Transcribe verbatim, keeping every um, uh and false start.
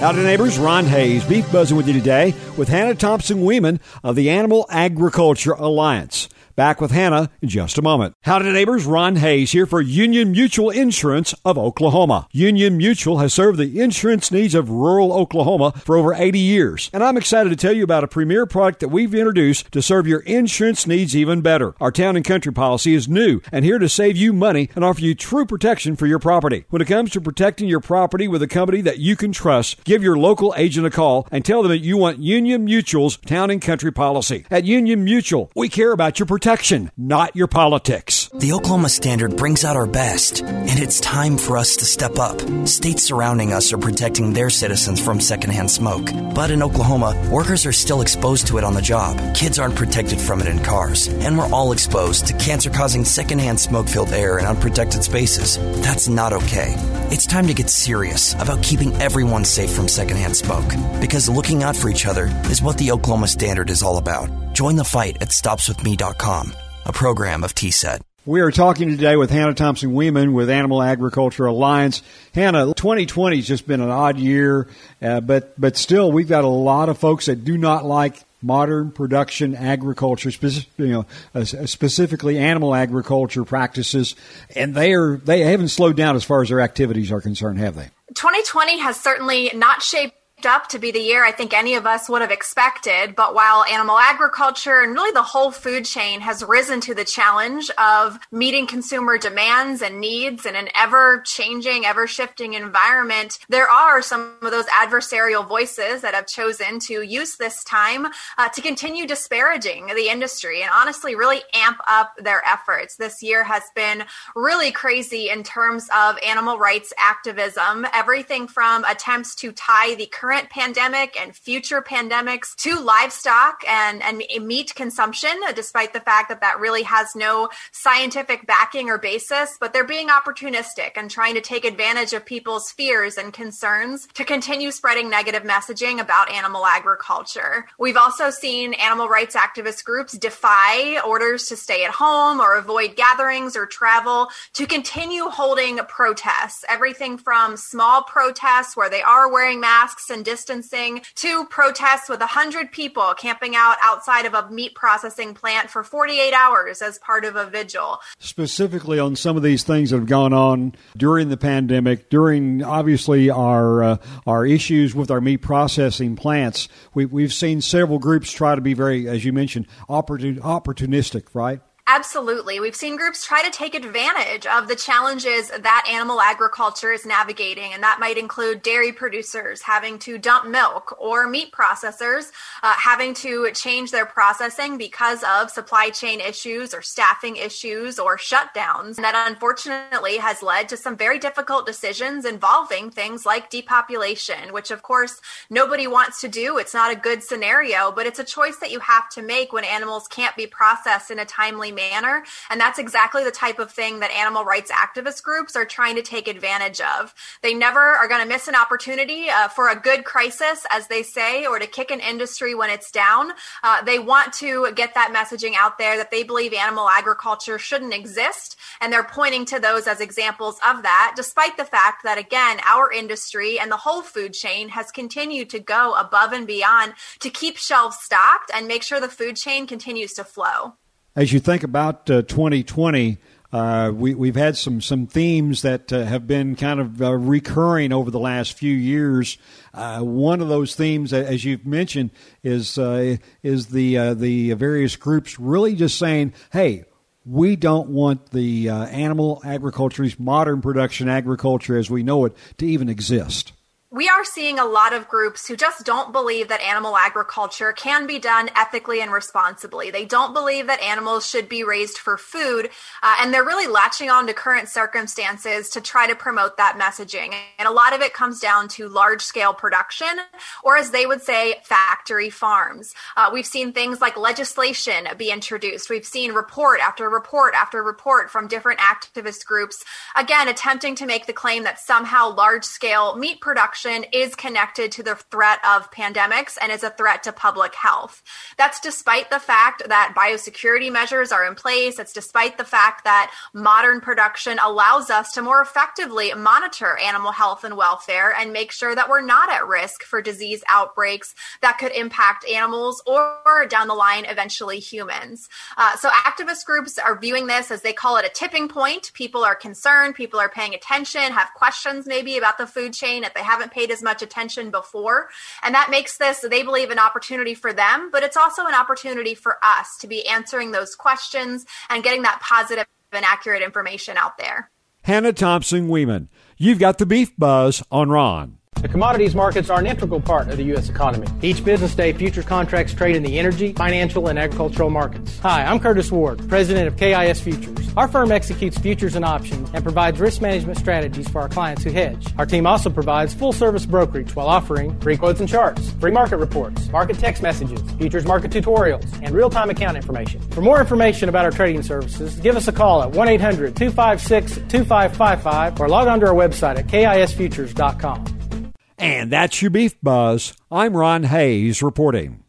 Howdy neighbors, Ron Hayes, Beef Buzzing with you today with Hannah Thompson-Weeman of the Animal Agriculture Alliance. Back with Hannah in just a moment. Howdy neighbors, Ron Hayes here for Union Mutual Insurance of Oklahoma. Union Mutual has served the insurance needs of rural Oklahoma for over eighty years. And I'm excited to tell you about a premier product that we've introduced to serve your insurance needs even better. Our Town and Country policy is new and here to save you money and offer you true protection for your property. When it comes to protecting your property with a company that you can trust, give your local agent a call and tell them that you want Union Mutual's Town and Country policy. At Union Mutual, we care about your protection. Protection, not your politics. The Oklahoma Standard brings out our best, and it's time for us to step up. States surrounding us are protecting their citizens from secondhand smoke. But in Oklahoma, workers are still exposed to it on the job. Kids aren't protected from it in cars. And we're all exposed to cancer-causing secondhand smoke-filled air in unprotected spaces. That's not okay. It's time to get serious about keeping everyone safe from secondhand smoke. Because looking out for each other is what the Oklahoma Standard is all about. Join the fight at stops with me dot com, a program of T S E T. We are talking today with Hannah Thompson-Weeman with Animal Agriculture Alliance. Hannah, twenty twenty has just been an odd year, uh, but but still we've got a lot of folks that do not like modern production agriculture, specific, you know, uh, specifically animal agriculture practices, and they are they haven't slowed down as far as their activities are concerned, have they? twenty twenty has certainly not shaped up to be the year I think any of us would have expected. But while animal agriculture and really the whole food chain has risen to the challenge of meeting consumer demands and needs in an ever-changing, ever-shifting environment, there are some of those adversarial voices that have chosen to use this time uh, to continue disparaging the industry and honestly really amp up their efforts. This year has been really crazy in terms of animal rights activism, everything from attempts to tie the current pandemic and future pandemics to livestock and, and meat consumption, despite the fact that that really has no scientific backing or basis. But they're being opportunistic and trying to take advantage of people's fears and concerns to continue spreading negative messaging about animal agriculture. We've also seen animal rights activist groups defy orders to stay at home or avoid gatherings or travel to continue holding protests, everything from small protests where they are wearing masks and distancing to protests with one hundred people camping out outside of a meat processing plant for forty-eight hours as part of a vigil. Specifically on some of these things that have gone on during the pandemic, during obviously our uh, our issues with our meat processing plants, we, we've seen several groups try to be very, as you mentioned, opportun- opportunistic, right? Absolutely. We've seen groups try to take advantage of the challenges that animal agriculture is navigating, and that might include dairy producers having to dump milk or meat processors uh, having to change their processing because of supply chain issues or staffing issues or shutdowns. And that unfortunately has led to some very difficult decisions involving things like depopulation, which of course nobody wants to do. It's not a good scenario, but it's a choice that you have to make when animals can't be processed in a timely manner. And that's exactly the type of thing that animal rights activist groups are trying to take advantage of. They never are going to miss an opportunity uh, for a good crisis, as they say, or to kick an industry when it's down. Uh, they want to get that messaging out there that they believe animal agriculture shouldn't exist. And they're pointing to those as examples of that, despite the fact that, again, our industry and the whole food chain has continued to go above and beyond to keep shelves stocked and make sure the food chain continues to flow. As you think about uh, twenty twenty, uh, we, we've had some, some themes that uh, have been kind of uh, recurring over the last few years. Uh, one of those themes, as you've mentioned, is uh, is the uh, the various groups really just saying, hey, we don't want the uh, animal agriculture, modern production agriculture as we know it, to even exist. We are seeing a lot of groups who just don't believe that animal agriculture can be done ethically and responsibly. They don't believe that animals should be raised for food, uh, and they're really latching on to current circumstances to try to promote that messaging. And a lot of it comes down to large-scale production, or as they would say, factory farms. Uh, we've seen things like legislation be introduced. We've seen report after report after report from different activist groups, again, attempting to make the claim that somehow large-scale meat production production is connected to the threat of pandemics and is a threat to public health. That's despite the fact that biosecurity measures are in place. It's despite the fact that modern production allows us to more effectively monitor animal health and welfare and make sure that we're not at risk for disease outbreaks that could impact animals or down the line, eventually humans. Uh, so activist groups are viewing this as, they call it, a tipping point. People are concerned, people are paying attention, have questions maybe about the food chain if they haven't paid as much attention before. And that makes this, they believe, an opportunity for them, but it's also an opportunity for us to be answering those questions and getting that positive and accurate information out there. Hannah Thompson-Weeman, you've got the Beef Buzz on Ron. The commodities markets are an integral part of the U S economy. Each business day, futures contracts trade in the energy, financial, and agricultural markets. Hi, I'm Curtis Ward, president of K I S Futures. Our firm executes futures and options and provides risk management strategies for our clients who hedge. Our team also provides full-service brokerage while offering free quotes and charts, free market reports, market text messages, futures market tutorials, and real-time account information. For more information about our trading services, give us a call at one eight hundred two five six two five five five or log on to our website at K I S futures dot com. And that's your Beef Buzz. I'm Ron Hayes reporting.